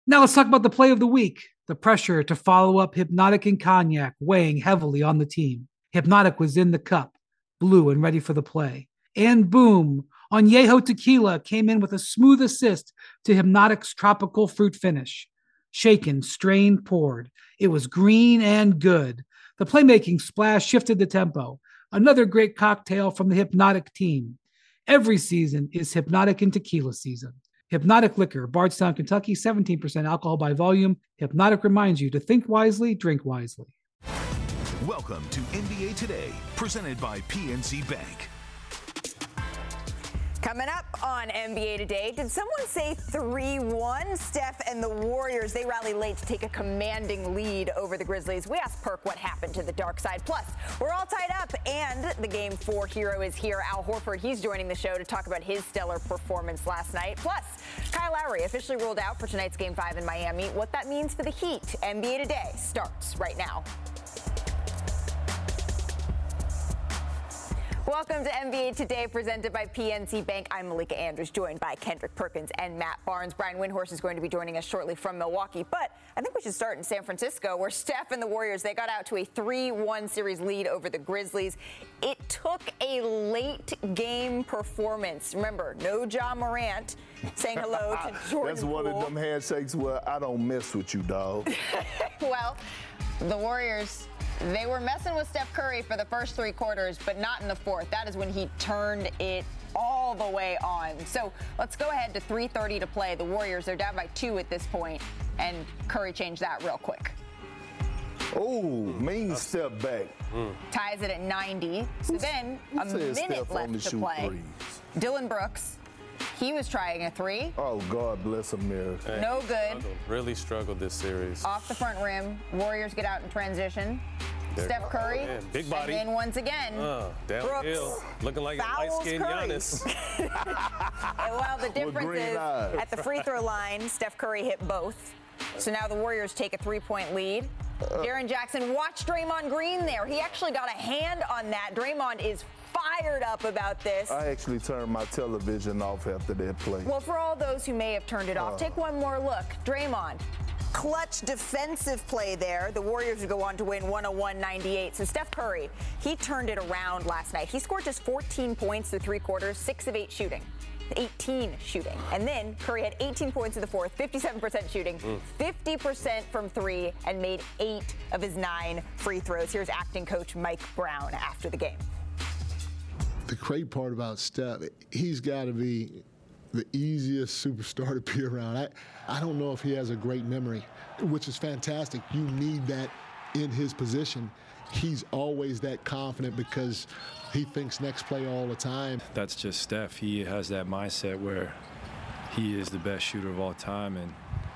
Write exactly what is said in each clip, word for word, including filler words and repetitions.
Now let's talk about the play of the week. The pressure to follow up Hypnotic and Cognac weighing heavily on the team. Hypnotic was in the cup, blue and ready for the play. And boom, Añejo Tequila came in with a smooth assist to Hypnotic's tropical fruit finish. Shaken, strained, poured. It was green and good. The playmaking splash shifted the tempo. Another great cocktail from the Hypnotic team. Every season is Hypnotic and Tequila season. Hypnotic Liquor, Bardstown, Kentucky, seventeen percent alcohol by volume. Hypnotic reminds you to think wisely, drink wisely. Welcome to N B A Today, presented by P N C Bank. Coming up on N B A Today, did someone say three one? Steph and the Warriors, they rally late to take a commanding lead over the Grizzlies. We asked Perk what happened to the dark side. Plus, we're all tied up, and the Game four hero is here. Al Horford, he's joining the show to talk about his stellar performance last night. Plus, Kyle Lowry officially ruled out for tonight's Game five in Miami. What that means for the Heat. N B A Today starts right now. Welcome to N B A Today, presented by P N C Bank. I'm Malika Andrews, joined by Kendrick Perkins and Matt Barnes. Brian Windhorst is going to be joining us shortly from Milwaukee. But I think we should start in San Francisco, where Steph and the Warriors, they got out to a three one series lead over the Grizzlies. It took a late game performance. Remember, no Ja Morant saying hello to Jordan That's one Poole. of them handshakes where I don't mess with you, dog. Well, the Warriors, they were messing with Steph Curry for the first three quarters, but not in the fourth. That is when he turned it all the way on. So let's go ahead to three thirty to play. The Warriors, they're down by two at this point, and Curry changed that real quick. Oh, mean step back. Mm. Ties it at ninety. So then a minute Steph left to play. Threes? Dillon Brooks, he was trying a three. Oh, God bless America. Hey, no good. Struggled, really struggled this series. Off the front rim. Warriors get out in transition. There. Steph Curry, oh, big body. And then once again, uh, downhill, looking like a light-skinned Giannis. Well, the difference is eyes. at the free throw line, Steph Curry hit both. So now the Warriors take a three-point lead. Uh, Jaren Jackson, watch Draymond Green there. He actually got a hand on that. Draymond is fired up about this. I actually turned my television off after that play. Well, for all those who may have turned it off, uh, take one more look. Draymond. Clutch defensive play there. The Warriors would go on to win one oh one ninety-eight. So Steph Curry, he turned it around last night. He scored just fourteen points through three quarters, six of eight shooting, eighteen shooting. And then Curry had eighteen points in the fourth, fifty-seven percent shooting, mm. fifty percent from three, and made eight of his nine free throws. Here's acting coach Mike Brown after the game. The great part about Steph, he's got to be the easiest superstar to be around. I, I don't know if he has a great memory, which is fantastic. You need that in his position. He's always that confident because he thinks next play all the time. That's just Steph. He has that mindset where he is the best shooter of all time, and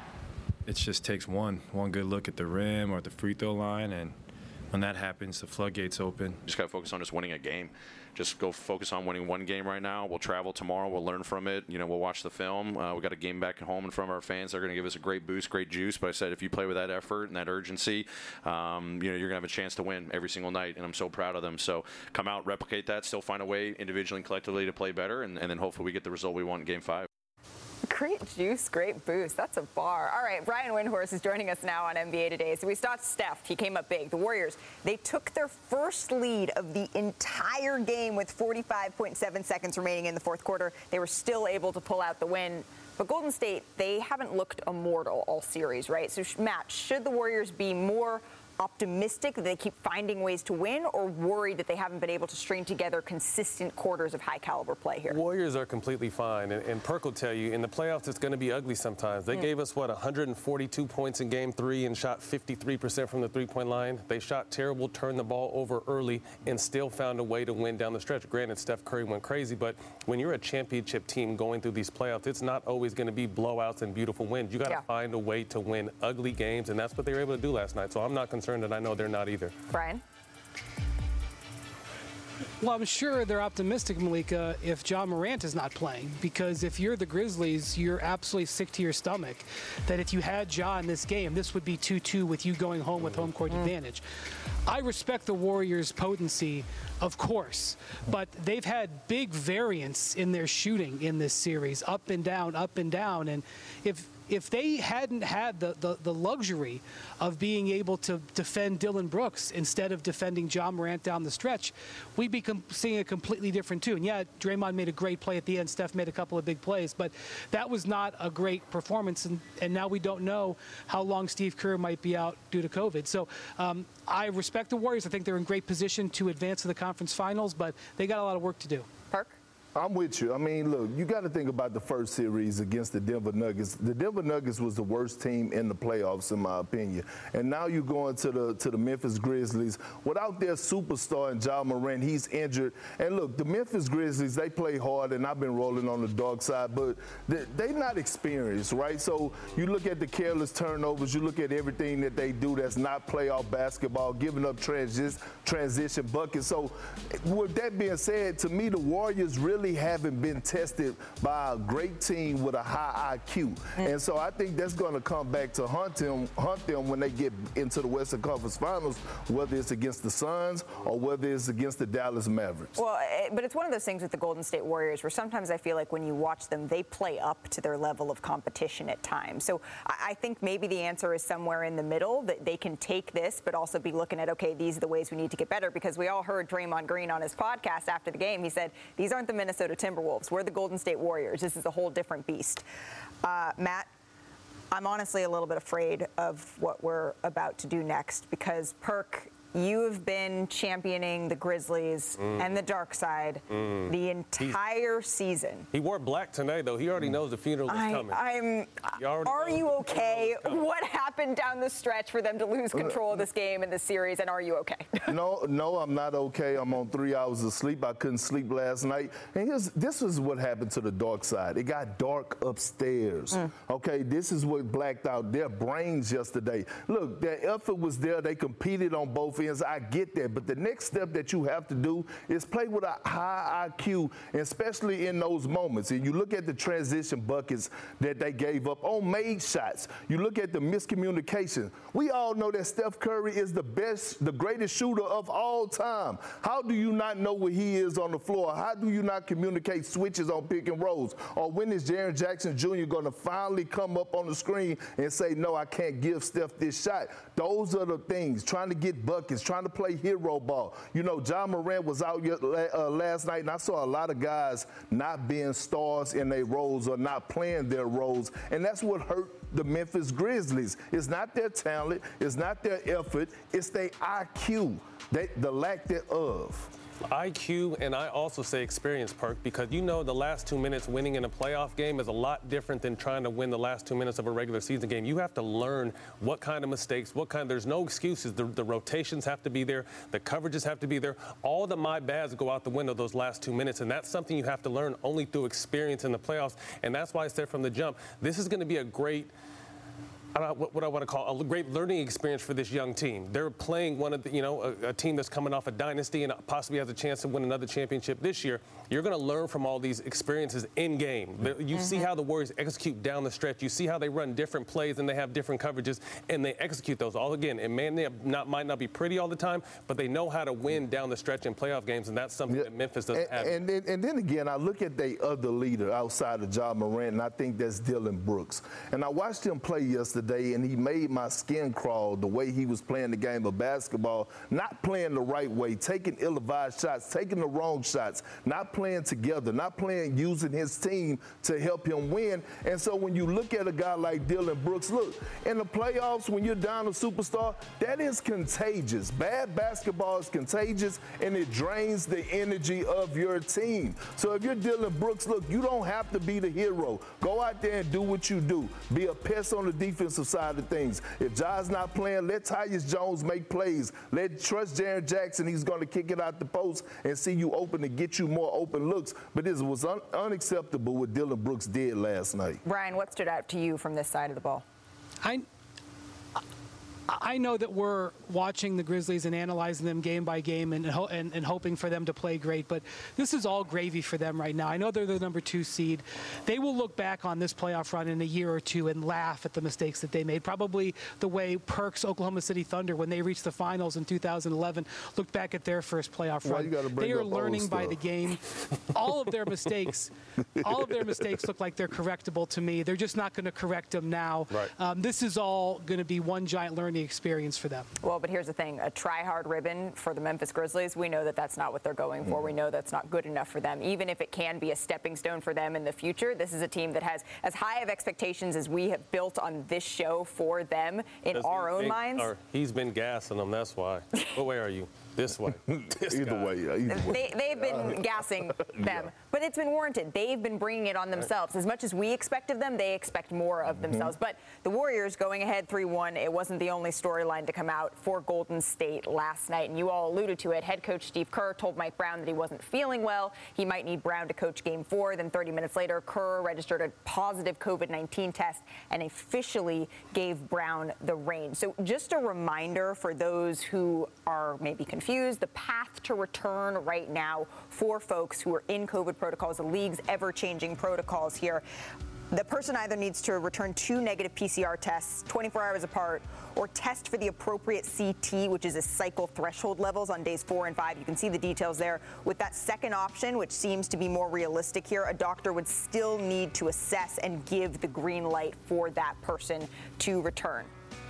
it just takes one, one good look at the rim or at the free throw line, and when that happens, the floodgates open. Just got to focus on just winning a game. Just go focus on winning one game right now. We'll travel tomorrow. We'll learn from it. You know, we'll watch the film. Uh, we got a game back at home in front of our fans. They're going to give us a great boost, great juice. But I said, if you play with that effort and that urgency, um, you know, you're going to have a chance to win every single night. And I'm so proud of them. So come out, replicate that, still find a way individually and collectively to play better, and, and then hopefully we get the result we want in Game Five. Great juice, great boost. That's a bar. All right, Brian Windhorst is joining us now on N B A Today. So we start Steph. He came up big. The Warriors, they took their first lead of the entire game with forty-five point seven seconds remaining in the fourth quarter. They were still able to pull out the win. But Golden State, they haven't looked immortal all series, right? So, Matt, should the Warriors be more optimistic that they keep finding ways to win, or worried that they haven't been able to string together consistent quarters of high-caliber play here? Warriors are completely fine, and, and Perk will tell you, in the playoffs, it's going to be ugly sometimes. They mm. gave us, what, one hundred forty-two points in Game three and shot fifty-three percent from the three-point line. They shot terrible, turned the ball over early, and still found a way to win down the stretch. Granted, Steph Curry went crazy, but when you're a championship team going through these playoffs, it's not always going to be blowouts and beautiful wins. You got to yeah. find a way to win ugly games, and that's what they were able to do last night. So I'm not concerned, and I know they're not either. Brian? Well, I'm sure they're optimistic, Malika, if Ja Morant is not playing, because if you're the Grizzlies, you're absolutely sick to your stomach that if you had Ja in this game, this would be two two with you going home with home court mm. advantage. I respect the Warriors' potency, of course, but they've had big variance in their shooting in this series, up and down, up and down, and if if they hadn't had the, the, the luxury of being able to defend Dillon Brooks instead of defending John Morant down the stretch, we'd be com- seeing a completely different tune. Yeah, Draymond made a great play at the end. Steph made a couple of big plays, but that was not a great performance. And, and now we don't know how long Steve Kerr might be out due to COVID. So um, I respect the Warriors. I think they're in great position to advance to the conference finals, but they got a lot of work to do. Park? I'm with you. I mean, look, you got to think about the first series against the Denver Nuggets. The Denver Nuggets was the worst team in the playoffs, in my opinion. And now you're going to the to the Memphis Grizzlies without their superstar in Ja Morant. He's injured. And look, the Memphis Grizzlies, they play hard, and I've been rolling on the dark side, but they're they not experienced, right? So you look at the careless turnovers, you look at everything that they do that's not playoff basketball, giving up transi- transition buckets. So with that being said, to me, the Warriors really haven't been tested by a great team with a high I Q. And so I think that's going to come back to hunt them, hunt them when they get into the Western Conference Finals, whether it's against the Suns or whether it's against the Dallas Mavericks. Well, but it's one of those things with the Golden State Warriors where sometimes I feel like when you watch them, they play up to their level of competition at times. So I think maybe the answer is somewhere in the middle, that they can take this but also be looking at, okay, these are the ways we need to get better, because we all heard Draymond Green on his podcast after the game. He said, these aren't the Minnesota Timberwolves. We're the Golden State Warriors. This is a whole different beast. Uh, Matt, I'm honestly a little bit afraid of what we're about to do next, because Perk, you have been championing the Grizzlies mm. and the dark side mm. the entire He's, season. He wore black tonight, though. He already knows the funeral is I, coming. I'm. Are you okay? What happened down the stretch for them to lose control of this game and this series, and are you okay? no, no, I'm not okay. I'm on three hours of sleep. I couldn't sleep last night. And here's, this is what happened to the dark side. It got dark upstairs. Mm. Okay, this is what blacked out their brains yesterday. Look, their effort was there. They competed on both ends. I get that, but the next step that you have to do is play with a high I Q, especially in those moments. And you look at the transition buckets that they gave up on made shots. You look at the miscommunication. We all know that Steph Curry is the best, the greatest shooter of all time. How do you not know where he is on the floor? How do you not communicate switches on pick and rolls? Or when is Jaren Jackson Junior going to finally come up on the screen and say, no, I can't give Steph this shot? Those are the things, trying to get buckets, trying to play hero ball. You know, John Morant was out uh, last night, and I saw a lot of guys not being stars in their roles or not playing their roles, and that's what hurt the Memphis Grizzlies. It's not their talent, it's not their effort, it's their I Q, they, the lack thereof. I Q, and I also say experience, Perk, because you know the last two minutes winning in a playoff game is a lot different than trying to win the last two minutes of a regular season game. You have to learn what kind of mistakes, what kind, there's no excuses. The, the rotations have to be there. The coverages have to be there. All the my bads go out the window those last two minutes, and that's something you have to learn only through experience in the playoffs. And that's why I said from the jump, this is going to be a great I don't know what I want to call a great learning experience for this young team. They're playing one of the, you know, a, a team that's coming off a dynasty and possibly has a chance to win another championship this year. You're going to learn from all these experiences in game. You mm-hmm. see how the Warriors execute down the stretch. You see how they run different plays and they have different coverages, and they execute those all again. It may not might not be pretty all the time, but they know how to win down the stretch in playoff games, and that's something yeah. that Memphis doesn't and, have. And then, and then again, I look at the other leader outside of Ja Morant, and I think that's Dillon Brooks. And I watched him play yesterday, and he made my skin crawl the way he was playing the game of basketball, not playing the right way, taking ill-advised shots, taking the wrong shots, not playing together, not playing using his team to help him win. And so when you look at a guy like Dillon Brooks, look, in the playoffs, when you're down a superstar, that is contagious. Bad basketball is contagious, and it drains the energy of your team. So if you're Dillon Brooks, look, you don't have to be the hero. Go out there and do what you do. Be a pest on the defensive side of things. If Ja's not playing, let Tyus Jones make plays. Let trust Jaren Jackson. He's going to kick it out the post and see you open to get you more open looks. But this was un- unacceptable what Dillon Brooks did last night. Brian, what stood out to you from this side of the ball? I I know that we're watching the Grizzlies and analyzing them game by game and, ho- and, and hoping for them to play great, but this is all gravy for them right now. I know they're the number two seed. They will look back on this playoff run in a year or two and laugh at the mistakes that they made, probably the way Perk's Oklahoma City Thunder, when they reached the finals in two thousand eleven, looked back at their first playoff Why run. you gotta bring They are up old learning by stuff? the game. All of their mistakes, all of their mistakes look like they're correctable to me. They're just not going to correct them now. Right. Um, this is all going to be one giant learning experience for them. Well, but here's the thing. A try-hard ribbon for the Memphis Grizzlies, we know that that's not what they're going for. We know that's not good enough for them. Even if it can be a stepping stone for them in the future, this is a team that has as high of expectations as we have built on this show for them in Does our he own think- minds. or he's been gassing them, that's why. What way are you? This way. This Either guy. way, yeah, either way. They, they've been gassing them, but it's been warranted. They've been bringing it on themselves. As much as we expect of them, they expect more of themselves. But the Warriors going ahead three one, it wasn't the only storyline to come out for Golden State last night. And you all alluded to it. Head coach Steve Kerr told Mike Brown that he wasn't feeling well. He might need Brown to coach game four. Then thirty minutes later, Kerr registered a positive COVID nineteen test and officially gave Brown the reins. So just a reminder for those who are maybe confused, the path to return right now for folks who are in COVID protocols, the league's ever-changing protocols here. The person either needs to return two negative P C R tests twenty-four hours apart or test for the appropriate C T, which is a cycle threshold levels on days four and five. You can see the details there. With that second option, which seems to be more realistic here, a doctor would still need to assess and give the green light for that person to return.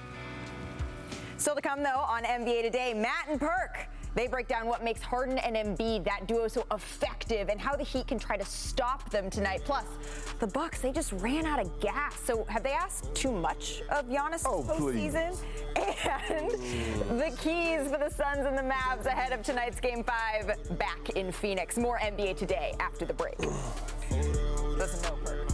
Still to come, though, on N B A Today, Matt and Perk. They break down what makes Harden and Embiid, that duo, so effective and how the Heat can try to stop them tonight. Plus, the Bucks, they just ran out of gas. So have they asked too much of Giannis Oh, postseason? And the keys for the Suns and the Mavs ahead of tonight's Game five back in Phoenix. More N B A Today after the break. Doesn't know Perk.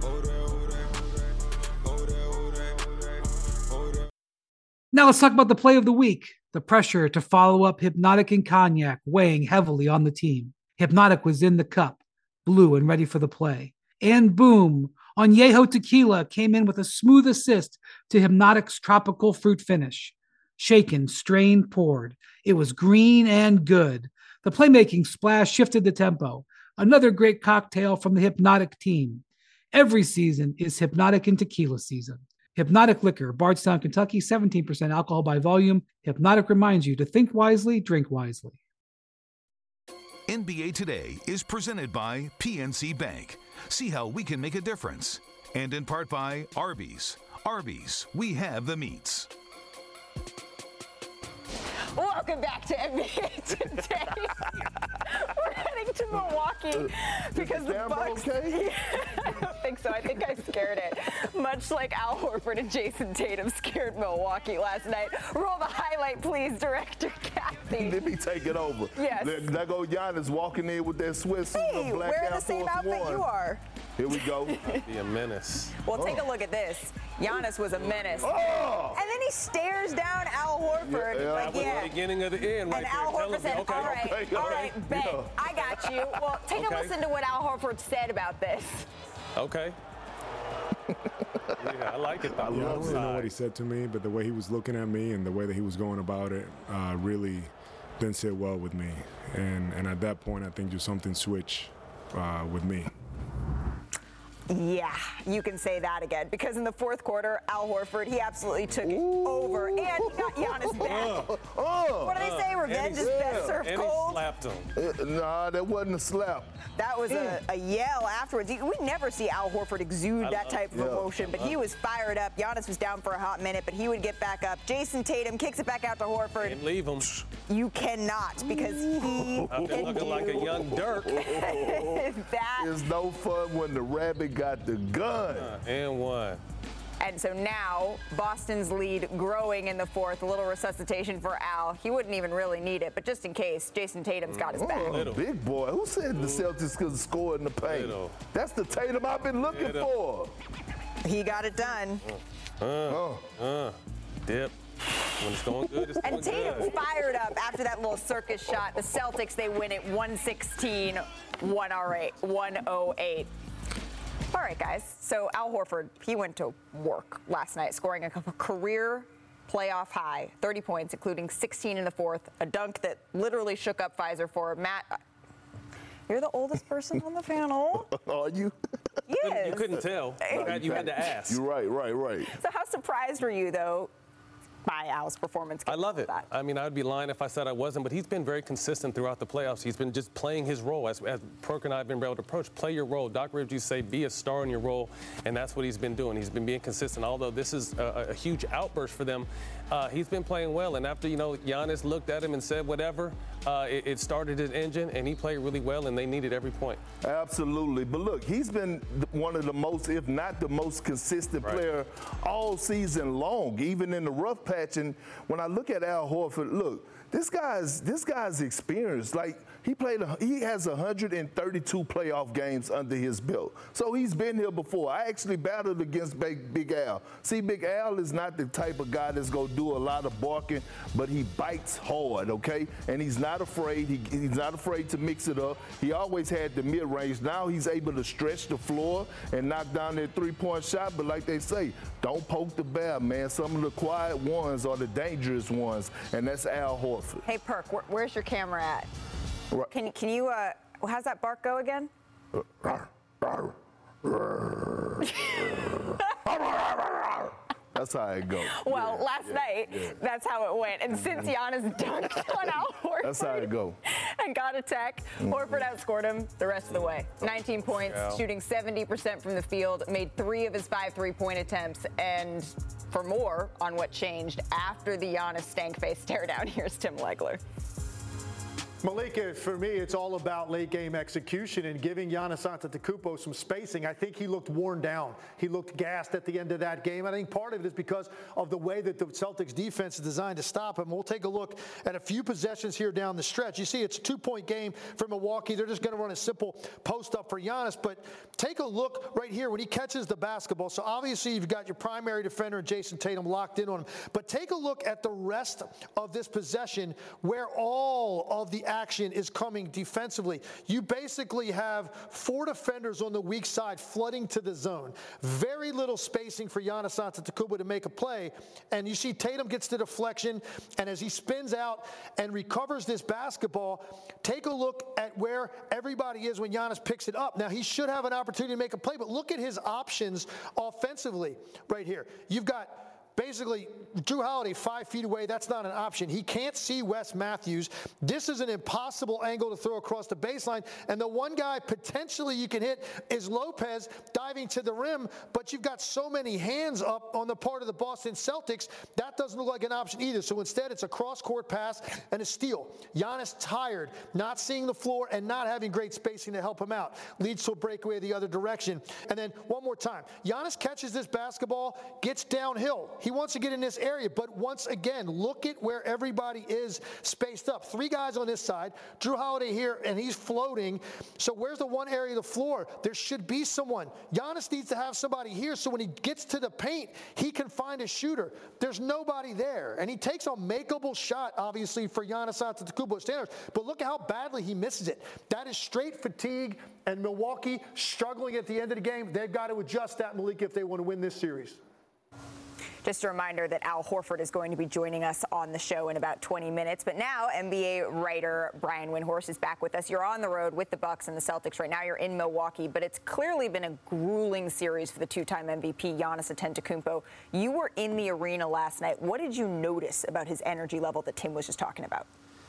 Now let's talk about the play of the week. The pressure to follow up Hypnotic and Cognac weighing heavily on the team. Hypnotic was in the cup, blue and ready for the play. And boom, Añejo Tequila came in with a smooth assist to Hypnotic's tropical fruit finish. Shaken, strained, poured. It was green and good. The playmaking splash shifted the tempo. Another great cocktail from the Hypnotic team. Every season is Hypnotic and Tequila season. Hypnotic Liquor, Bardstown, Kentucky, seventeen percent alcohol by volume. Hypnotic reminds you to think wisely, drink wisely. N B A Today is presented by P N C Bank. See how we can make a difference. And in part by Arby's. Arby's, we have the meats. Welcome back to N B A Today. We're heading to Milwaukee because the camera Bucks. okay? I don't think so. I think I scared it. Much like Al Horford and Jason Tatum scared Milwaukee last night. Roll the highlight, please, Director Kathy. Let me take it over. Yes. There, there go Giannis walking in with that Swiss suit Hey, of black wear Air the same Force outfit One. you are. Here we go. Be a menace. Well, take a look at this. Giannis was a menace. Oh! And then he stares down Al Horford. Yeah, yeah. like, yeah. Beginning of the end, right And there. Al Tell Horford him, said, okay, all right, okay, all okay, right, bet. yeah. I got you. Well, take Okay. a listen to what Al Horford said about this. Okay. Yeah, I like it. Though. Yeah, I don't really know Outside. what he said to me, but the way he was looking at me and the way that he was going about it uh, really didn't sit well with me. And and at that point, I think just something switched uh, with me. Yeah, you can say that again because in the fourth quarter, Al Horford, he absolutely took it over and he got Giannis back. Oh! What do they say? Revenge is best served And he cold. slapped him. Uh, nah, that wasn't a slap. That was a, a yell afterwards. We never see Al Horford exude I that love- type of yeah. emotion, but he was fired up. Giannis was down for a hot minute, but he would get back up. Jason Tatum kicks it back out to Horford. Didn't leave him. You cannot because he I've been can looking do like a young Dirk. that. It's no fun when the rabbit got the gun. And one. And so now Boston's lead growing in the fourth. A little resuscitation for Al. He wouldn't even really need it, but just in case, Jason Tatum's got his back. Oh, Little. big boy. Who said the Celtics could score in the paint? Little. That's the Tatum I've been looking Little. for. He got it done. Oh. Uh, dip. When it's going good, it's going And Tatum's good. fired up after that little circus shot. The Celtics, they win it one sixteen, one oh eight. All right, guys. So Al Horford, he went to work last night, scoring a couple career playoff high, thirty points, including sixteen in the fourth, a dunk that literally shook up Pfizer for Matt. You're the oldest person on the panel. Are you? Yes. You couldn't tell. No, you, you had to ask. You're right, right, right. So how surprised were you, though, by Al's performance? I love it. That? I mean, I'd be lying if I said I wasn't, but he's been very consistent throughout the playoffs. He's been just playing his role. As, as Perk and I have been able to approach, play your role. Doc Rivers used to say, be a star in your role, and that's what he's been doing. He's been being consistent. Although this is a, a huge outburst for them, uh, he's been playing well. And after, you know, Giannis looked at him and said whatever, uh, it, it started his engine, and he played really well, and they needed every point. Absolutely. But look, he's been one of the most, if not the most consistent right. player all season long, even in the rough patch. And when I look at Al Horford, look, this guy's this guy's experienced. Like, he played, he has one hundred thirty-two playoff games under his belt. So he's been here before. I actually battled against Big, Big Al. See, Big Al is not the type of guy that's going to do a lot of barking, but he bites hard, okay? And he's not afraid. He, he's not afraid to mix it up. He always had the mid-range. Now he's able to stretch the floor and knock down that three-point shot. But like they say, don't poke the bear, man. Some of the quiet ones are the dangerous ones, and that's Al Horford. Hey, Perk, wh- where's your camera at? Right. Can, can you, uh, how's that bark go again? That's how it goes. Well, yeah, last yeah, night, yeah. that's how it went. And since Giannis dunked on Al Horford that's how it go. and got a tech, mm-hmm. Horford outscored him the rest of the way. nineteen points, yeah. shooting seventy percent from the field, made three of his five three-point attempts. And for more on what changed after the Giannis stank face stare down, here's Tim Legler. Malika, for me, it's all about late game execution and giving Giannis Antetokounmpo some spacing. I think he looked worn down. He looked gassed at the end of that game. I think part of it is because of the way that the Celtics defense is designed to stop him. We'll take a look at a few possessions here down the stretch. You see, it's a two-point game for Milwaukee. They're just going to run a simple post-up for Giannis. But take a look right here when he catches the basketball. So obviously you've got your primary defender, Jason Tatum, locked in on him. But take a look at the rest of this possession where all of the action is coming defensively. You basically have four defenders on the weak side flooding to the zone. Very little spacing for Giannis Antetokounmpo to make a play. And you see Tatum gets the deflection, and as he spins out and recovers this basketball, take a look at where everybody is when Giannis picks it up. Now, he should have an opportunity to make a play, but look at his options offensively right here. You've got basically, Jrue Holiday five feet away, that's not an option. He can't see Wes Matthews. This is an impossible angle to throw across the baseline. And the one guy potentially you can hit is Lopez diving to the rim, but you've got so many hands up on the part of the Boston Celtics, that doesn't look like an option either. So instead, it's a cross-court pass and a steal. Giannis tired, not seeing the floor and not having great spacing to help him out. Leads to a breakaway the other direction. And then one more time. Giannis catches this basketball, gets downhill. He wants to get in this area, but once again, look at where everybody is spaced up. Three guys on this side, Jrue Holiday here, and he's floating. So where's the one area of the floor? There should be someone. Giannis needs to have somebody here so when he gets to the paint, he can find a shooter. There's nobody there. And he takes a makeable shot, obviously, for Giannis Antetokounmpo standards, but look at how badly he misses it. That is straight fatigue, and Milwaukee struggling at the end of the game. They've got to adjust that, Malika, if they want to win this series. Just a reminder that Al Horford is going to be joining us on the show in about twenty minutes. But now N B A writer Brian Windhorst is back with us. You're on the road with the Bucks and the Celtics right now. You're in Milwaukee, but it's clearly been a grueling series for the two-time M V P, Giannis Antetokounmpo. You were in the arena last night. What did you notice about his energy level that Tim was just talking about?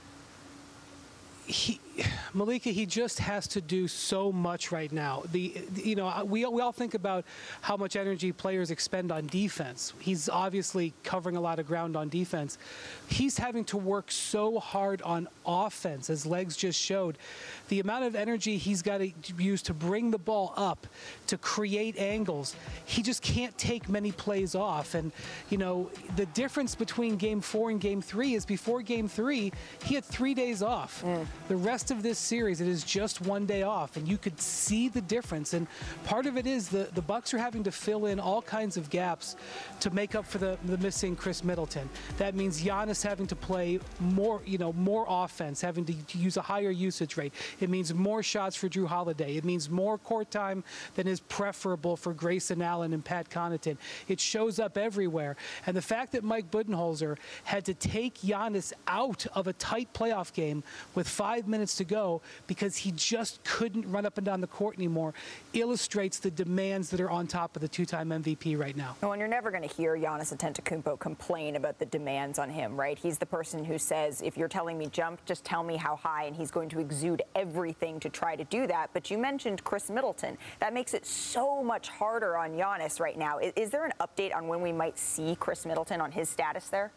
He, Malika, he just has to do so much right now. The, you know, we we all think about how much energy players expend on defense. He's obviously covering a lot of ground on defense. He's having to work so hard on offense, as Legs just showed. The amount of energy he's got to use to bring the ball up, to create angles, he just can't take many plays off. And, you know, the difference between game four and game three is before game three, he had three days off. Mm. The rest of this series, it is just one day off, and you could see the difference. And part of it is the, the Bucks are having to fill in all kinds of gaps to make up for the, the missing Chris Middleton. That means Giannis having to play more, you know, more offense, having to use a higher usage rate. It means more shots for Drew Holiday. It means more court time than is preferable for Grayson Allen and Pat Connaughton. It shows up everywhere. And the fact that Mike Budenholzer had to take Giannis out of a tight playoff game with five minutes to go because he just couldn't run up and down the court anymore illustrates the demands that are on top of the two-time M V P right now. Well, and you're never going to hear Giannis Antetokounmpo complain about the demands on him, right? He's the person who says, if you're telling me jump, just tell me how high, and he's going to exude everything to try to do that. But you mentioned Chris Middleton. That makes it so much harder on Giannis right now. Is, is there an update on when we might see Chris Middleton, on his status there?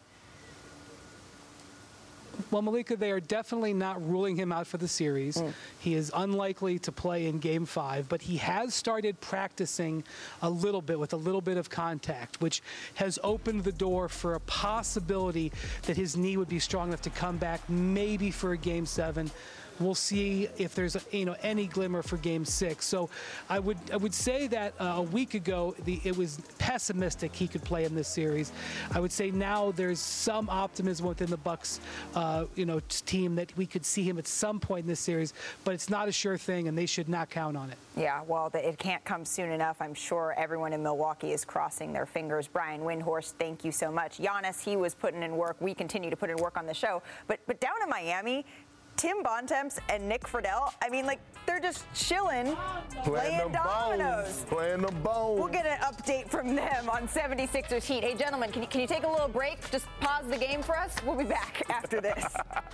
Well, Malika, they are definitely not ruling him out for the series. Mm. He is unlikely to play in Game five, but he has started practicing a little bit with a little bit of contact, which has opened the door for a possibility that his knee would be strong enough to come back maybe for a Game seven. We'll see if there's a, you know any glimmer for Game Six. So I would I would say that uh, a week ago the, it was pessimistic he could play in this series. I would say now there's some optimism within the Bucks uh, you know team that we could see him at some point in this series, but it's not a sure thing, and they should not count on it. Yeah, well, it can't come soon enough. I'm sure everyone in Milwaukee is crossing their fingers. Brian Windhorst, thank you so much. Giannis, he was putting in work. We continue to put in work on the show, but but down in Miami, Tim Bontemps and Nick Friedel, I mean, like, they're just chilling, playing, playing dominoes. Bones, playing the bones. We'll get an update from them on seventy-sixers Heat. Hey, gentlemen, can you, can you take a little break? Just pause the game for us. We'll be back after this.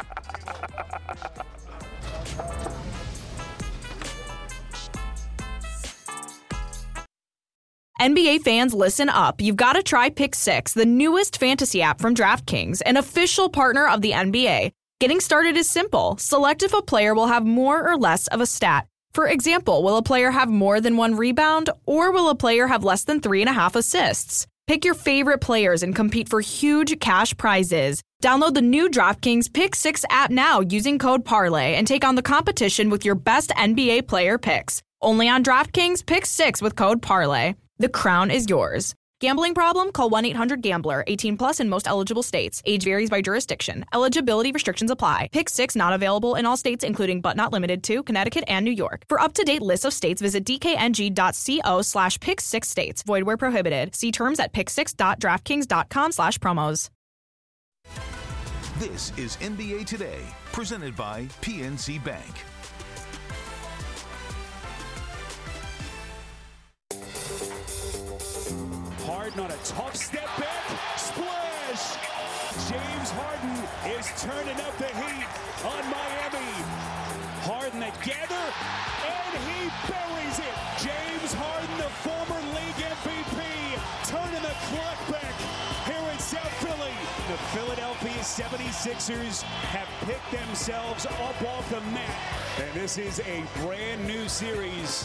N B A fans, listen up. You've got to try Pick Six, the newest fantasy app from DraftKings, an official partner of the N B A. Getting started is simple. Select if a player will have more or less of a stat. For example, will a player have more than one rebound, or will a player have less than three and a half assists? Pick your favorite players and compete for huge cash prizes. Download the new DraftKings Pick Six app now using code Parlay and take on the competition with your best N B A player picks. Only on DraftKings Pick Six with code Parlay. The crown is yours. Gambling problem? Call one eight hundred gambler. eighteen plus in most eligible states. Age varies by jurisdiction. Eligibility restrictions apply. Pick Six not available in all states, including but not limited to Connecticut and New York. For up-to-date lists of states, visit dkng.co slash pick six states. Void where prohibited. See terms at pick six dot draftkings dot com slash promos. This is N B A Today, presented by P N C Bank. Harden on a tough step back, splash! James Harden is turning up the heat on Miami. Harden together, and he buries it. James Harden, the former league M V P, turning the clock back here in South Philly. The Philadelphia seventy-sixers have picked themselves up off the mat, and this is a brand new series.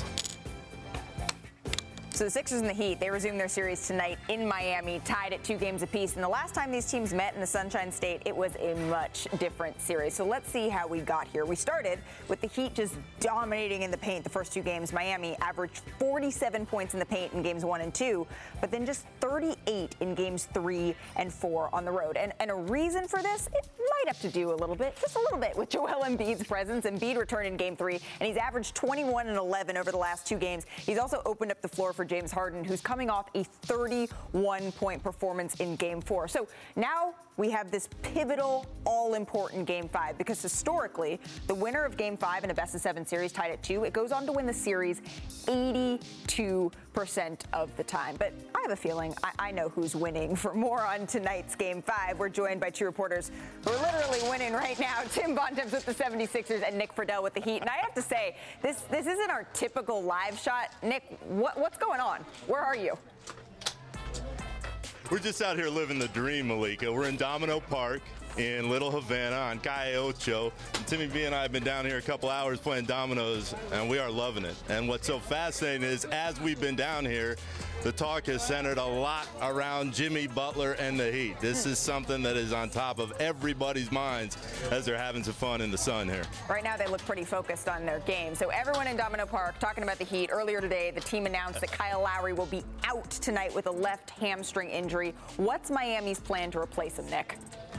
So the Sixers and the Heat, they resume their series tonight in Miami, tied at two games apiece. And the last time these teams met in the Sunshine State, it was a much different series. So let's see how we got here. We started with the Heat just dominating in the paint the first two games. Miami averaged forty-seven points in the paint in games one and two, but then just thirty-eight in games three and four on the road. And, and a reason for this, it might have to do a little bit, just a little bit, with Joel Embiid's presence. Embiid returned in game three, and he's averaged twenty-one and eleven over the last two games. He's also opened up the floor for James Harden, who's coming off a thirty-one point performance in game four. So now we have this pivotal, all-important game five, because historically, the winner of game five in a best of seven series tied at two, it goes on to win the series eighty-two percent of the time. But I have a feeling I, I know who's winning. For more on tonight's game five, we're joined by two reporters who are literally winning right now. Tim Bontemps with the seventy-sixers and Nick Friedel with the Heat. And I have to say, this this isn't our typical live shot. Nick, what, what's going on? Where are you? We're just out here living the dream, Malika. We're in Domino Park in Little Havana on Calle Ocho. And Timmy B and I have been down here a couple hours playing dominoes, and we are loving it. And what's so fascinating is, as we've been down here, the talk has centered a lot around Jimmy Butler and the Heat. This is something that is on top of everybody's minds as they're having some fun in the sun here. Right now, they look pretty focused on their game. So everyone in Domino Park talking about the Heat. Earlier today, the team announced that Kyle Lowry will be out tonight with a left hamstring injury. What's Miami's plan to replace him, Nick?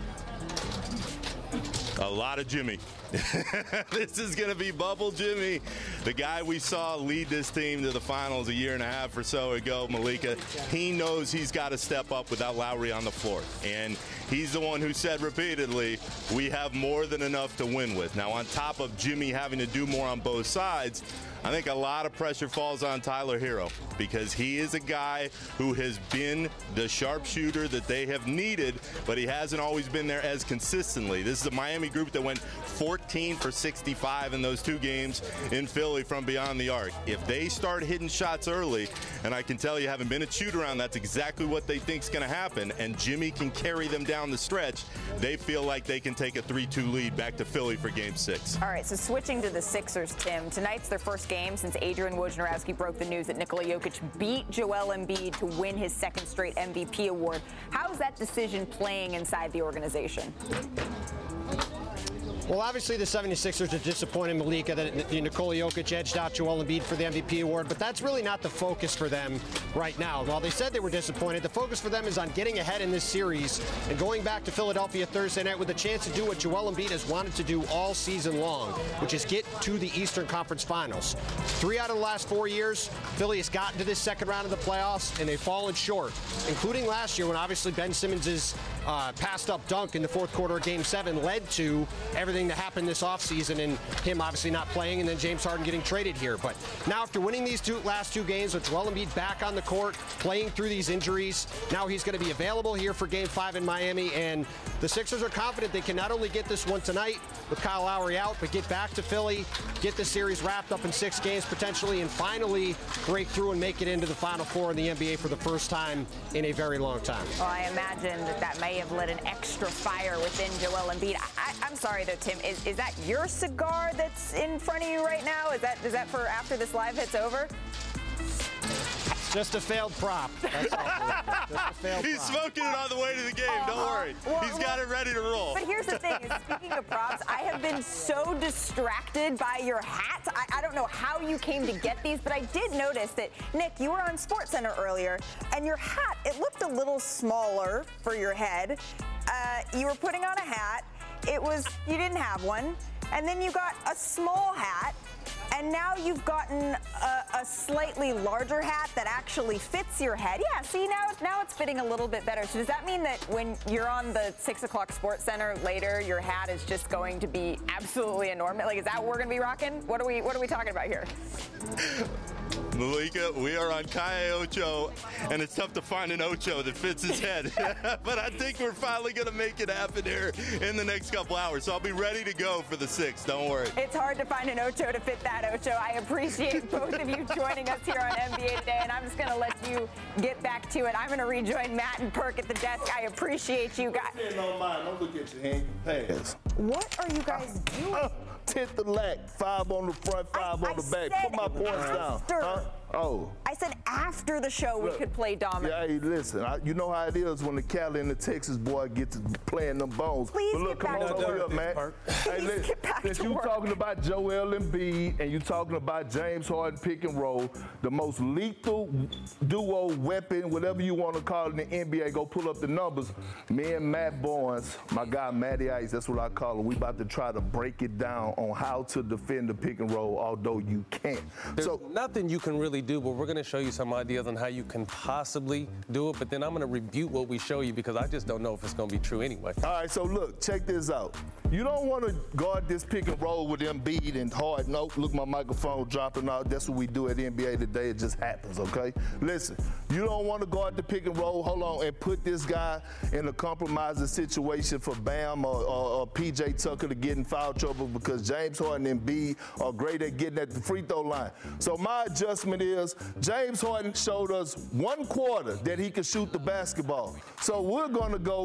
A lot of Jimmy. This is going to be Bubble Jimmy, the guy we saw lead this team to the finals a year and a half or so ago, Malika. He knows he's got to step up without Lowry on the floor. And he's the one who said repeatedly, we have more than enough to win with. Now, on top of Jimmy having to do more on both sides, I think a lot of pressure falls on Tyler Hero because he is a guy who has been the sharpshooter that they have needed, but he hasn't always been there as consistently. This is a Miami group that went fourteen for sixty-five in those two games in Philly from beyond the arc. If they start hitting shots early, and I can tell you, having been a shoot-around, that's exactly what they think is going to happen, and Jimmy can carry them down the stretch, they feel like they can take a three two lead back to Philly for game six. All right, so switching to the Sixers, Tim. Tonight's their first game since Adrian Wojnarowski broke the news that Nikola Jokic beat Joel Embiid to win his second straight M V P award. How is that decision playing inside the organization? Well, obviously the seventy-sixers are disappointed, Malika, that Nikola Jokic edged out Joel Embiid for the M V P award, but that's really not the focus for them right now. While they said they were disappointed, the focus for them is on getting ahead in this series and going back to Philadelphia Thursday night with a chance to do what Joel Embiid has wanted to do all season long, which is get to the Eastern Conference Finals. Three out of the last four years, Philly has gotten to this second round of the playoffs, and they've fallen short, including last year when obviously Ben Simmons' uh, passed-up dunk in the fourth quarter of Game seven led to everything that happened this offseason and him obviously not playing and then James Harden getting traded here. But now after winning these two last two games with Joel Embiid back on the court, playing through these injuries, now he's going to be available here for Game five in Miami, and the Sixers are confident they can not only get this one tonight with Kyle Lowry out, but get back to Philly, get the series wrapped up in six games potentially, and finally break through and make it into the Final Four in the N B A for the first time in a very long time. Well, I imagine that that may have lit an extra fire within Joel Embiid. I, I'm sorry, though, Tim. Is, is that your cigar that's in front of you right now? Is that is that for after this live hit's over? Just a failed prop. That's all. Just a failed He's prop. smoking it on the way to the game. Don't Uh-huh. worry. Well, He's got well, it ready to roll. But here's the thing. Is speaking of props, I have been so distracted by your hat. I, I don't know how you came to get these, but I did notice that, Nick, you were on SportsCenter earlier, and your hat, it looked a little smaller for your head. Uh, you were putting on a hat. It was, you didn't have one. And then you got a small hat. And now you've gotten a, a slightly larger hat that actually fits your head. Yeah, see, now, now it's fitting a little bit better. So does that mean that when you're on the six o'clock SportsCenter later, your hat is just going to be absolutely enormous? Like, is that what we're going to be rocking? What are we, what are we talking about here? Malika, we are on Calle Ocho, and it's tough to find an Ocho that fits his head. But I think we're finally going to make it happen here in the next couple hours. So I'll be ready to go for the six. Don't worry. It's hard to find an Ocho to fit that Ocho. I appreciate both of you joining us here on N B A Today, and I'm just going to let you get back to it. I'm going to rejoin Matt and Perk at the desk. I appreciate you guys. Don't mind. Don't look at your hand. Pass. What are you guys doing? Uh, Tit the lack. Five on the front, five I, on the I back. said Put my points after. down. Huh? Oh. I said after the show we Look, could play domino. Yeah, hey, listen, I, you know how it is when the Cali and the Texas boy get to playing them bones. Please but look, get come back on to over work. here, man. Hey, Please listen, get back since to you work. talking about Joel Embiid and you talking about James Harden pick and roll, the most lethal duo weapon, whatever you want to call it in the N B A, go pull up the numbers. Me and Matt Barnes, my guy Matty Ice, that's what I call him. We about to try to break it down on how to defend the pick and roll, although you can't. There's so nothing you can really do, but we're going to show you some ideas on how you can possibly do it. But then I'm going to rebuke what we show you because I just don't know if it's going to be true anyway. All right, so look, check this out. You don't want to guard this pick and roll with Embiid and Harden. Nope, look, my microphone dropping out. That's what we do at N B A Today. It just happens, okay? Listen, you don't want to guard the pick and roll, hold on, and put this guy in a compromising situation for Bam or, or, or P J Tucker to get in foul trouble because James Harden and Embiid are great at getting at the free throw line. So my adjustment is James Harden showed us one quarter that he could shoot the basketball. So we're going to go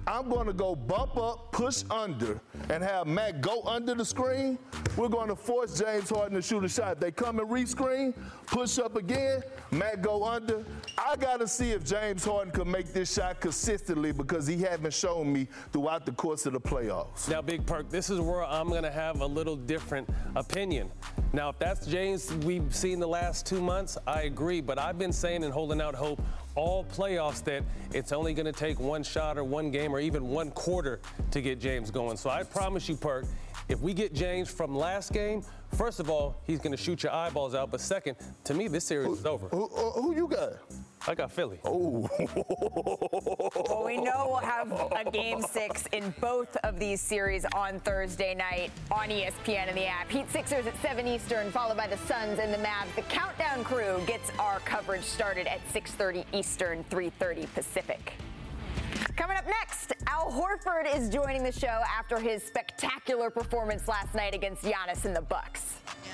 I'm going to go bump up, push under, and have Matt go under the screen. We're going to force James Harden to shoot a shot. They come and re-screen, push up again, Matt go under. I got to see if James Harden can make this shot consistently because he haven't shown me throughout the course of the playoffs. Now, Big Perk, this is where I'm going to have a little different opinion. Now, if that's James we've seen the last two months, I agree. But I've been saying and holding out hope all playoffs that it's only going to take one shot or one game or even one quarter to get James going. So I promise you, Perk, if we get James from last game, first of all, he's going to shoot your eyeballs out. But second, to me, this series who, is over. Who, who you got? I got Philly. Oh. Well, we know we'll have a game six in both of these series on Thursday night on E S P N and the app. Heat Sixers at seven Eastern, followed by the Suns and the Mavs. The Countdown crew gets our coverage started at six thirty Eastern, three thirty Pacific. Coming up next, Al Horford is joining the show after his spectacular performance last night against Giannis and the Bucks.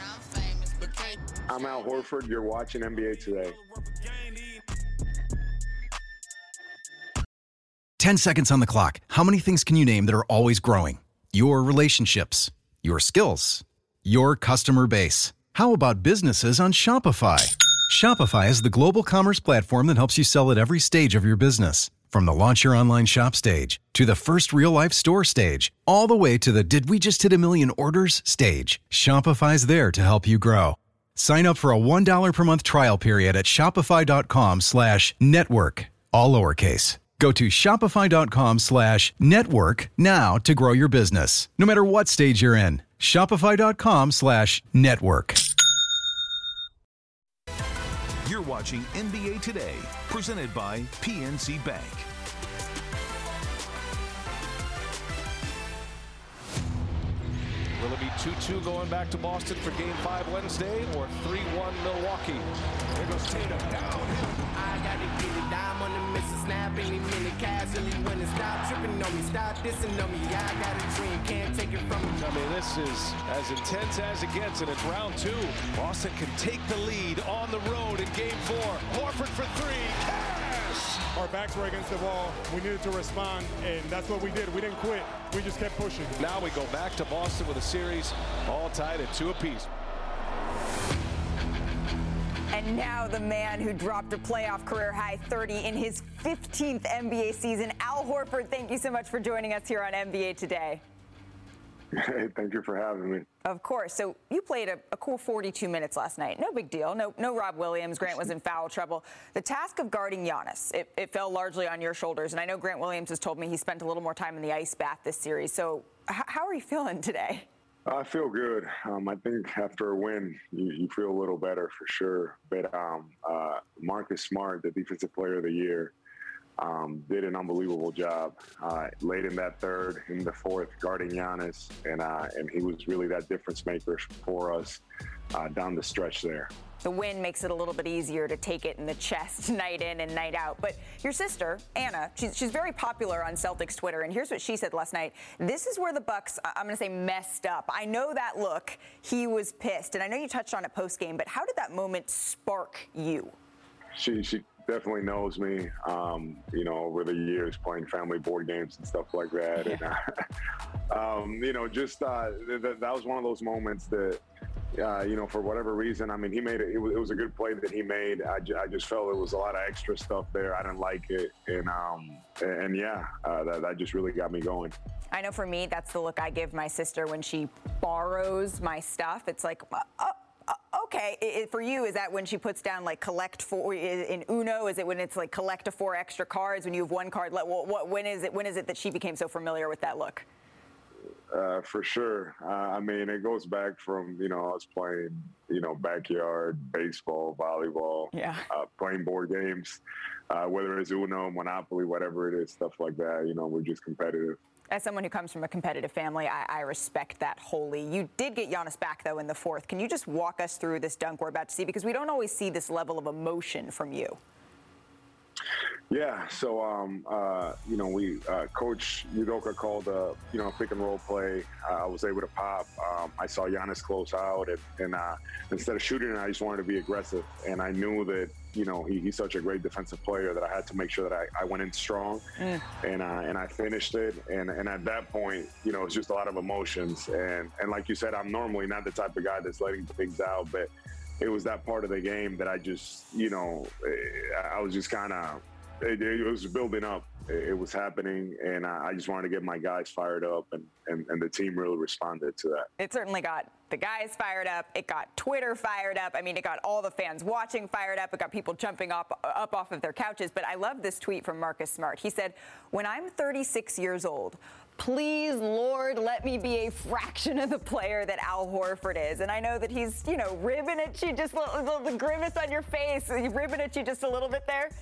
I'm Al Horford. You're watching N B A Today. ten seconds on the clock. How many things can you name that are always growing? Your relationships, your skills, your customer base. How about businesses on Shopify? Shopify is the global commerce platform that helps you sell at every stage of your business. From the launch your online shop stage to the first real-life store stage, all the way to the did we just hit a million orders stage. Shopify's there to help you grow. Sign up for a one dollar per month trial period at shopify.com slash network, all lowercase. Go to shopify.com slash network now to grow your business, no matter what stage you're in. Shopify.com slash network. You're watching N B A Today, presented by P N C Bank. Will it be two two going back to Boston for Game five Wednesday or three one Milwaukee? There goes Tatum down. I got to get it down on the miss a snap any minute casually when it stop tripping on me, stop dissing on me. Yeah, I got a dream, can't take it from me. I mean, this is as intense as it gets, and it's round two. Boston can take the lead on the road in Game four. Horford for three. Cash! Our backs were against the wall. We needed to respond, and that's what we did. We didn't quit. We just kept pushing. Now we go back to Boston with a series all tied at two apiece. And now the man who dropped a playoff career-high thirty in his fifteenth N B A season, Al Horford, thank you so much for joining us here on N B A Today. Hey, thank you for having me. Of course. So you played a, a cool forty-two minutes last night. No big deal. No no Rob Williams. Grant was in foul trouble. The task of guarding Giannis, it, it fell largely on your shoulders. And I know Grant Williams has told me he spent a little more time in the ice bath this series. So h- how are you feeling today? I feel good. Um, I think after a win, you, you feel a little better for sure. But um, uh, Marcus Smart, the Defensive Player of the Year, um, did an unbelievable job uh, late in that third, in the fourth, guarding Giannis, and uh, and he was really that difference maker for us uh, down the stretch there. The win makes it a little bit easier to take it in the chest night in and night out. But your sister, Anna, she's, she's very popular on Celtics Twitter, and here's what she said last night. This is where the Bucks, I'm going to say, messed up. I know that look. He was pissed, and I know you touched on it post-game, but how did that moment spark you? She she definitely knows me, um, you know, over the years playing family board games and stuff like that. Yeah. And, uh, um, you know, just uh, th- that was one of those moments that, Uh, you know, for whatever reason, I mean, he made it. It was, it was a good play that he made. I, ju- I just felt it was a lot of extra stuff there. I didn't like it, and um, and, and yeah, uh, that, that just really got me going. I know for me, that's the look I give my sister when she borrows my stuff. It's like, uh, uh, okay. It, it, for you, is that when she puts down like collect four in Uno? Is it when it's like collect to four extra cards when you have one card? Let, what, what, when is it? When is it that she became so familiar with that look? Uh, for sure. Uh, I mean, it goes back from, you know, us playing, you know, backyard baseball, volleyball, yeah. uh, playing board games, uh, whether it's Uno, Monopoly, whatever it is, stuff like that. You know, we're just competitive. As someone who comes from a competitive family, I, I respect that wholly. You did get Giannis back, though, in the fourth. Can you just walk us through this dunk we're about to see? Because we don't always see this level of emotion from you. Yeah, so um, uh, you know, we uh, Coach Udoka called a you know pick and roll play. Uh, I was able to pop. Um, I saw Giannis close out, and, and uh, instead of shooting, I just wanted to be aggressive. And I knew that you know he, he's such a great defensive player that I had to make sure that I, I went in strong, mm. and uh, and I finished it. And and at that point, you know, it's just a lot of emotions. And and like you said, I'm normally not the type of guy that's letting things out, but it was that part of the game that I just you know I was just kind of. It, it was building up. It was happening, and I just wanted to get my guys fired up, and, and, and the team really responded to that. It certainly got the guys fired up. It got Twitter fired up. I mean, it got all the fans watching fired up. It got people jumping up, up off of their couches. But I love this tweet from Marcus Smart. He said, when I'm thirty-six years old, please, Lord, let me be a fraction of the player that Al Horford is. And I know that he's, you know, ribbing at you, just the, the grimace on your face, ribbing at you just a little bit there.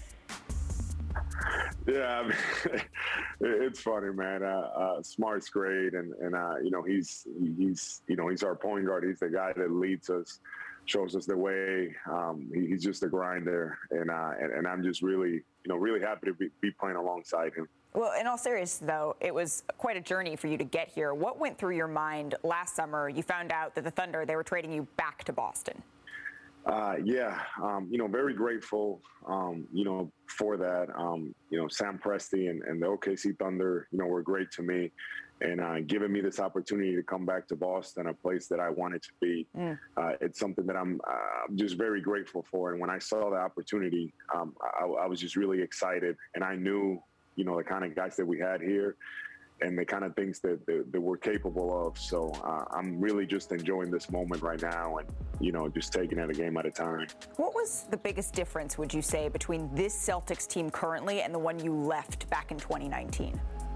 Yeah, I mean, it's funny, man. Uh, uh, Smart's great, and and uh, you know he's he's you know he's our point guard. He's the guy that leads us, shows us the way. Um, he, he's just a grinder, and, uh, and and I'm just really you know really happy to be, be playing alongside him. Well, in all seriousness, though, it was quite a journey for you to get here. What went through your mind last summer? You found out that the Thunder, they were trading you back to Boston. Uh, yeah, um, you know, very grateful, um, you know, for that. Um, you know, Sam Presti and, and the O K C Thunder, you know, were great to me, and uh, giving me this opportunity to come back to Boston, a place that I wanted to be. Mm. Uh, it's something that I'm uh, just very grateful for. And when I saw the opportunity, um, I, I was just really excited, and I knew, you know, the kind of guys that we had here, and the kind of things that, that, that we're capable of. So uh, I'm really just enjoying this moment right now, and, you know, just taking it a game at a time. What was the biggest difference, would you say, between this Celtics team currently and the one you left back in twenty nineteen?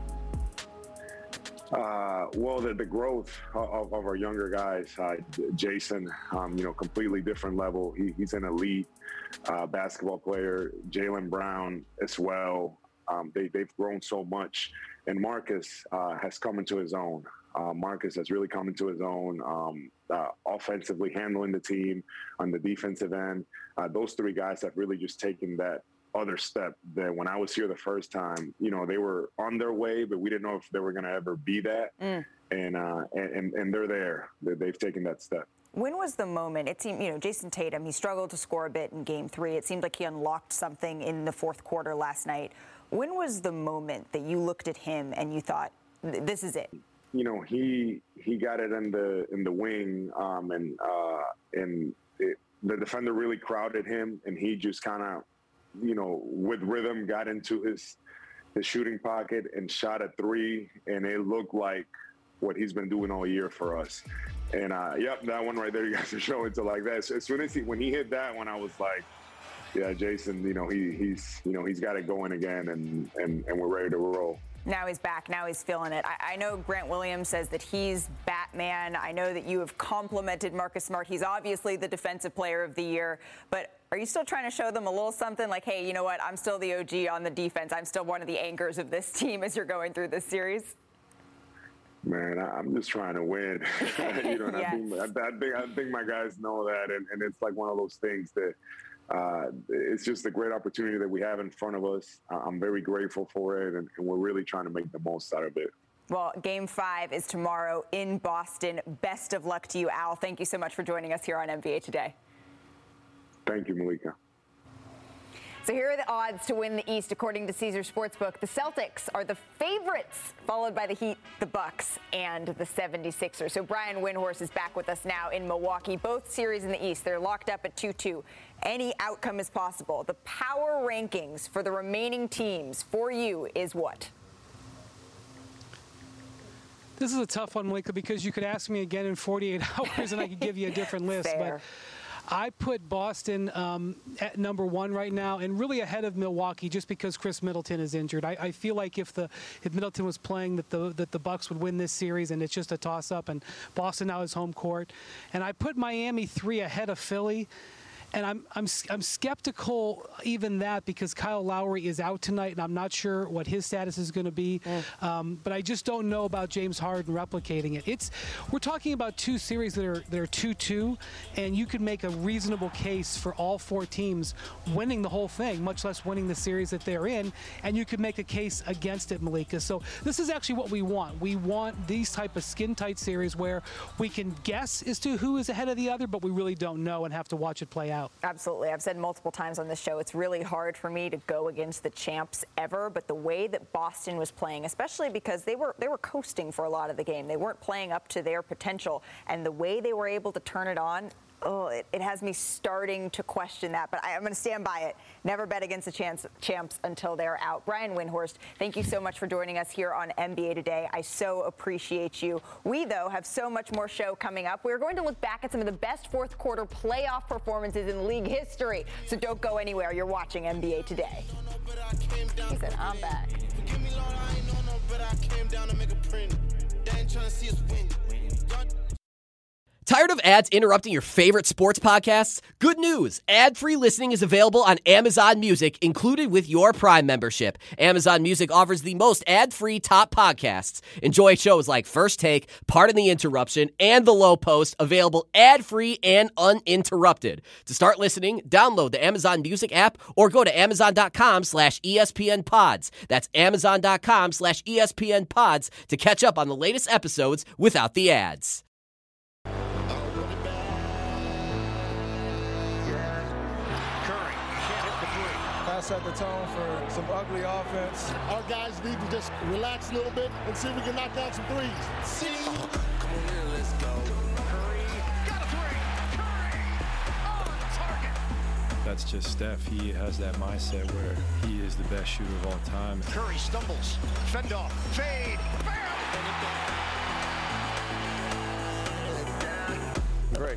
Uh, well, the, the growth of, of our younger guys, uh, Jason, um, you know, completely different level. He, he's an elite uh, basketball player. Jaylen Brown as well. Um, they, they've grown so much. And Marcus uh, has come into his own. Uh, Marcus has really come into his own, um, uh, offensively handling the team on the defensive end. Uh, those three guys have really just taken that other step that when I was here the first time, you know, they were on their way, but we didn't know if they were going to ever be that. Mm. And, uh, and and they're there. They've taken that step. When was the moment? It seemed, you know, Jason Tatum, he struggled to score a bit in game three. It seemed like he unlocked something in the fourth quarter last night. When was the moment that you looked at him and you thought, this is it? You know, he he got it in the in the wing, um, and uh, and it, the defender really crowded him, and he just kind of, you know, with rhythm, got into his his shooting pocket and shot a three, and it looked like what he's been doing all year for us. And uh, yep, that one right there, you guys are showing to like that. So as soon as he when he hit that one, I was like, yeah, Jason, you know, he he's you know he's got it going again, and and and we're ready to roll. Now he's back. Now he's feeling it. I, I know Grant Williams says that he's Batman. I know that you have complimented Marcus Smart. He's obviously the defensive player of the year. But are you still trying to show them a little something like, hey, you know what? I'm still the O G on the defense. I'm still one of the anchors of this team as you're going through this series? Man, I'm just trying to win. you know, and yes. I, think, I, I think I think my guys know that, and, and it's like one of those things that. Uh, it's just a great opportunity that we have in front of us. Uh, I'm very grateful for it, and, and we're really trying to make the most out of it. Well, game five is tomorrow in Boston. Best of luck to you, Al. Thank you so much for joining us here on N B A Today. Thank you, Malika. So here are the odds to win the East according to Caesars Sportsbook. The Celtics are the favorites, followed by the Heat, the Bucks, and the seventy-sixers. So Brian Windhorst is back with us now in Milwaukee. Both series in the East, they're locked up at two two. Any outcome is possible. The power rankings for the remaining teams for you is what? This is a tough one, Malika, because you could ask me again in forty-eight hours and I could give you a different list. Fair. But I put Boston um, at number one right now, and really ahead of Milwaukee, just because Chris Middleton is injured. I, I feel like if the if Middleton was playing, that the that the Bucks would win this series, and it's just a toss-up. And Boston now is home court. And I put Miami three ahead of Philly. And I'm I'm I'm skeptical even that because Kyle Lowry is out tonight, and I'm not sure what his status is going to be. Mm. Um, but I just don't know about James Harden replicating it. It's we're talking about two series that are that are two two, and you could make a reasonable case for all four teams winning the whole thing, much less winning the series that they're in. And you could make a case against it, Malika. So this is actually what we want. We want these type of skin-tight series where we can guess as to who is ahead of the other, but we really don't know and have to watch it play out. Absolutely. I've said multiple times on this show, it's really hard for me to go against the champs ever, but the way that Boston was playing, especially because they were they were coasting for a lot of the game. They weren't playing up to their potential, and the way they were able to turn it on, oh, it, it has me starting to question that, but I, I'm going to stand by it. Never bet against the champs, champs until they're out. Brian Windhorst, thank you so much for joining us here on N B A Today. I so appreciate you. We, though, have so much more show coming up. We're going to look back at some of the best fourth quarter playoff performances in league history, so don't go anywhere. You're watching N B A Today. He said, I'm back. Tired of ads interrupting your favorite sports podcasts? Good news! Ad-free listening is available on Amazon Music, included with your Prime membership. Amazon Music offers the most ad-free top podcasts. Enjoy shows like First Take, Pardon the Interruption, and The Low Post, available ad-free and uninterrupted. To start listening, download the Amazon Music app or go to amazon.com slash ESPN pods. That's amazon.com slash ESPN pods to catch up on the latest episodes without the ads. Set the tone for some ugly offense. Our guys need to just relax a little bit and see if we can knock down some threes. See? Oh, come on here, let's go. Curry, got a three. Curry, on target. That's just Steph. He has that mindset where he is the best shooter of all time. Curry stumbles, fend off, fade, Great.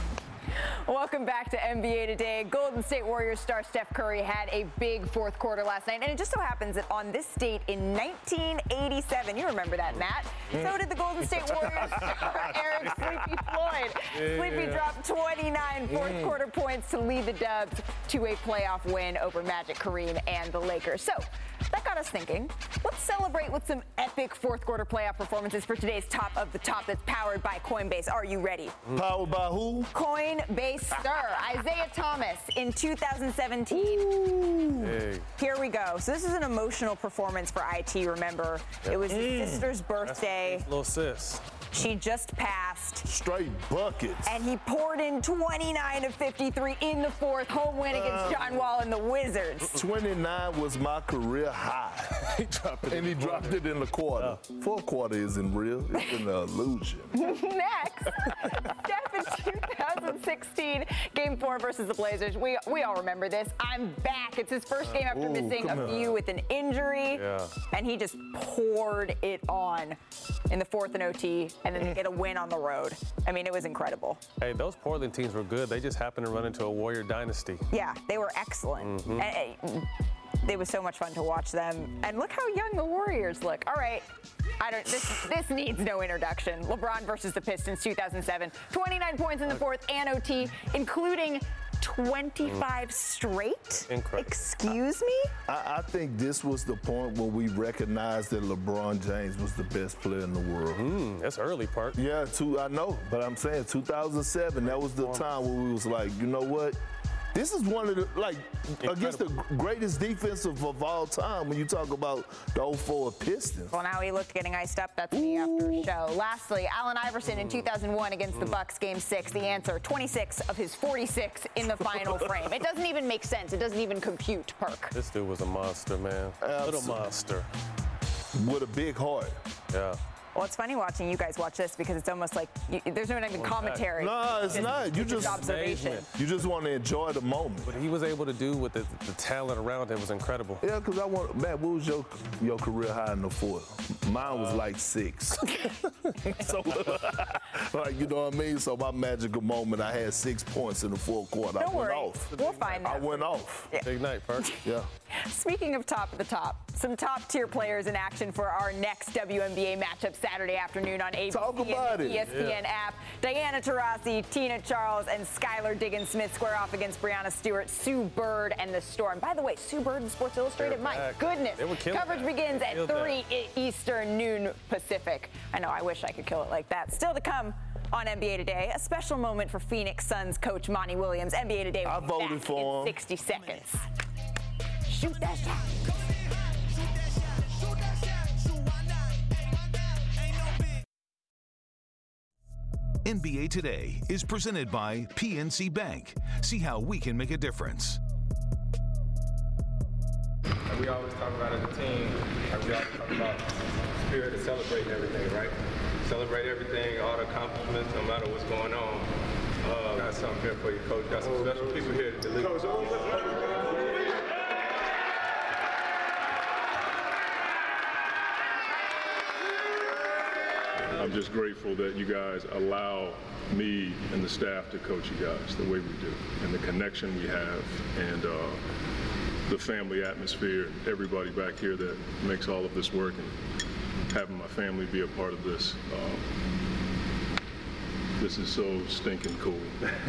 Welcome back to N B A Today. Golden State Warriors star Steph Curry had a big fourth quarter last night, and it just so happens that on this date in nineteen eighty-seven, you remember that, Matt? So did the Golden State Warriors star Eric Sleepy Floyd. Yeah. Sleepy dropped twenty-nine fourth Mm. quarter points to lead the Dubs to a playoff win over Magic, Kareem, and the Lakers. So that got us thinking. Let's celebrate with some epic fourth quarter playoff performances for today's Top of the Top that's powered by Coinbase. Are you ready? Powered by who? Coinbase star Isaiah Thomas in two thousand seventeen. Hey. Here we go. So this is an emotional performance for I T, remember. It was his Mm. sister's birthday. Little sis. She just passed. Straight buckets. And he poured in twenty-nine of fifty-three in the fourth, home win against John Wall and the Wizards. twenty-nine was my career high. he dropped it and he dropped it in the quarter. Yeah. Fourth quarter isn't real. It's an illusion. Next, Steph in two thousand sixteen, Game Four versus the Blazers. We we all remember this. I'm back. It's his first game after Ooh, missing a few on. with an injury, Yeah. and he just poured it on in the fourth and O T, and then get a win on the road. I mean, it was incredible. Hey, those Portland teams were good. They just happened to run into a Warrior dynasty. Yeah, they were excellent. Mhm. And, uh, it was so much fun to watch them. And look how young the Warriors look. All right. I don't. This this needs no introduction. LeBron versus the Pistons, two thousand seven. twenty-nine points in the fourth and O T, including twenty-five straight. Incredible. Excuse me? I, I think this was the point where we recognized that LeBron James was the best player in the world. Mm, that's early, Park. Yeah, two, I know, but I'm saying two thousand seven, that was the time where we was like, you know what? This is one of the, like, Incredible. against the greatest defensive of all time when you talk about the oh four Pistons. Well, now he looked getting iced up. That's me after a show. Lastly, Allen Iverson in two thousand one against the Bucks, Game Six. The answer: twenty-six of his forty-six in the final frame. It doesn't even make sense. It doesn't even compute. Perk. This dude was a monster, man. Absolutely. Little monster. With a big heart. Yeah. Well, it's funny watching you guys watch this because it's almost like you, there's no even commentary. No, it's just, not. You it's just observation. You just want to enjoy the moment. What he was able to do with the, the talent around him was incredible. Yeah, because I want, Matt, what was your your career high in the fourth? Mine was Uh, like six. So, like, you know what I mean? So my magical moment, I had six points in the fourth quarter. Don't I went worry. off. We'll find I that. went off. Yeah. Big night, Park. Yeah. Speaking of top of the top, some top tier players in action for our next W N B A matchup Saturday afternoon on A B C Talk about and the it. E S P N Yeah. app. Diana Taurasi, Tina Charles, and Skylar Diggins-Smith square off against Brianna Stewart, Sue Bird, and the Storm. By the way, Sue Bird and Sports Illustrated, They're my back. goodness. They were killing Coverage that. begins They at killed that. three Eastern, noon Pacific. I know, I wish I could kill it like that. Still to come on N B A Today, a special moment for Phoenix Suns coach Monty Williams. N B A Today will I be voted back for in him. sixty seconds. Shoot that shot. N B A Today is presented by P N C Bank. See how we can make a difference. And we always talk about as a team, and we always talk about spirit of celebrating everything, right? Celebrate everything, all the accomplishments, no matter what's going on. Uh, got something here for you, Coach. Got some special people here to deliver. I'm just grateful that you guys allow me and the staff to coach you guys the way we do, and the connection we have, and uh, the family atmosphere, everybody back here that makes all of this work, and having my family be a part of this. Um, this is so stinking cool.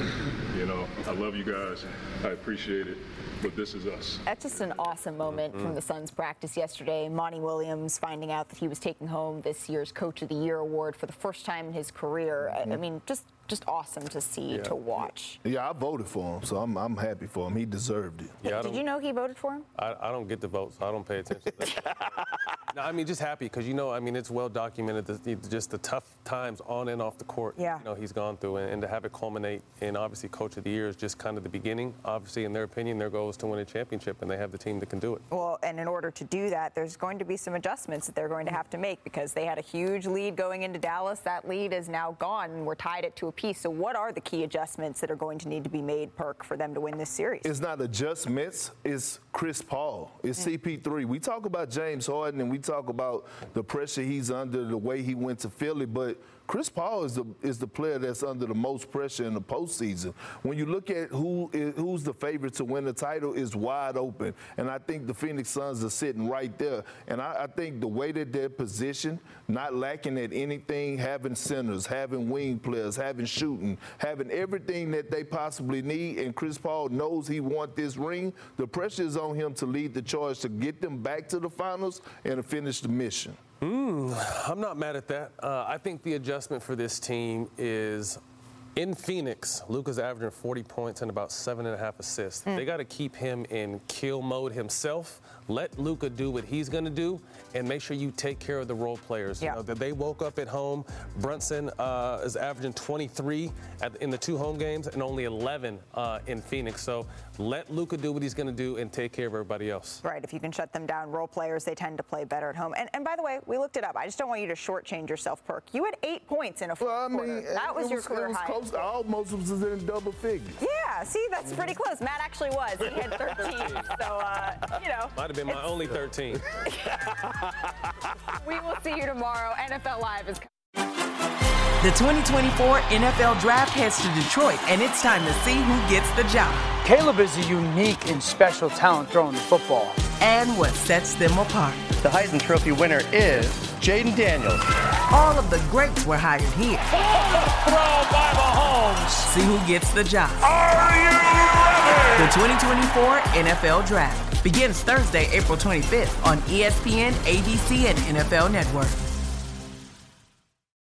You know, I love you guys. I appreciate it. But this is us. That's just an awesome moment Mm-hmm. from the Suns practice yesterday. Monty Williams finding out that he was taking home this year's Coach of the Year award for the first time in his career. I- I mean, just just awesome to see, Yeah. to watch. Yeah, I voted for him, so I'm I'm happy for him. He deserved it. Yeah, I Did don't- you know he voted for him? I, I don't get the vote, so I don't pay attention to that. No, I mean, just happy because, you know, I mean, it's well documented, the, the- just the tough times on and off the court, Yeah. you know, he's gone through. And, and to have it culminate in, obviously, Coach of the Year is just kind of the beginning. Obviously, in their opinion, their goal is to win a championship, and they have the team that can do it. Well, and in order to do that, there's going to be some adjustments that they're going to have to make because they had a huge lead going into Dallas. That lead is now gone, and we're tied it to a piece. So what are the key adjustments that are going to need to be made, Perk, for them to win this series? It's not adjustments, it's Chris Paul, it's C P three. We talk about James Harden and we talk about the pressure he's under, the way he went to Philly, but Chris Paul is the is the player that's under the most pressure in the postseason. When you look at who is, who's the favorite to win the title, is wide open, and I think the Phoenix Suns are sitting right there. And I, I think the way that they're positioned, not lacking at anything, having centers, having wing players, having shooting, having everything that they possibly need, and Chris Paul knows he wants this ring. The pressure is on him to lead the charge to get them back to the finals and to finish the mission. Mm, I'm not mad at that. Uh, I think the adjustment for this team is in Phoenix, Luka's averaging forty points and about seven and a half assists. Mm. They got to keep him in kill mode himself. Let Luka do what he's going to do, and make sure you take care of the role players. Yeah. You know, that they woke up at home. Brunson uh, is averaging twenty-three at, in the two home games and only eleven uh, in Phoenix. So let Luka do what he's going to do and take care of everybody else. Right, if you can shut them down, role players, they tend to play better at home. And, and by the way, we looked it up. I just don't want you to shortchange yourself, Perk. You had eight points in a fourth Well, I mean, quarter. That was it your was, career it was high. close. I almost was in double figures. Yeah, see, that's pretty close. Matt actually was. He had thirteen. So, uh, you know. Might have been my only thirteen. We will see you tomorrow. N F L Live is The twenty twenty-four N F L Draft heads to Detroit, and it's time to see who gets the job. Caleb is a unique and special talent throwing the football. And what sets them apart. The Heisman Trophy winner is Jaden Daniels. All of the greats were hired here. Throw by Mahomes. See who gets the job. Are you ready? The twenty twenty-four N F L Draft begins Thursday, April twenty-fifth on E S P N, A B C, and N F L Network.